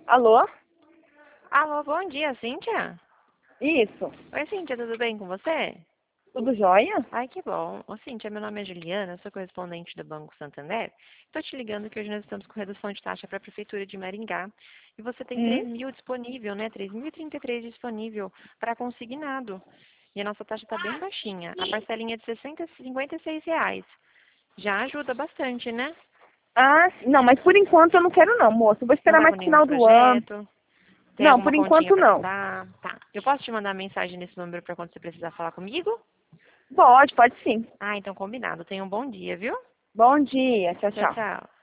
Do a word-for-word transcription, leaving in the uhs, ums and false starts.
Alô? Alô, bom dia, Cíntia? Isso. Oi, Cíntia, tudo bem com você? Tudo jóia? Ai, que bom. Ô, Cíntia, meu nome é Juliana, eu sou correspondente do Banco Santander. Estou te ligando que hoje nós estamos com redução de taxa para a Prefeitura de Maringá. E você tem Hum? três mil disponível, né? três mil e trinta e três disponível para consignado. E a nossa taxa está bem baixinha. A parcelinha é de sessenta, cinquenta e seis reais. Já ajuda bastante, né? Ah, sim. Não, mas por enquanto eu não quero não, moço. Eu vou Não esperar vai mais com pro nenhum final do ano. projeto. Tem Não, alguma por continha enquanto para não. quitar? Tá. Eu posso te mandar mensagem nesse número para quando você precisar falar comigo? Pode, pode sim. Ah, então combinado. Tenha um bom dia, viu? Bom dia. Tchau, Tchau, tchau. tchau.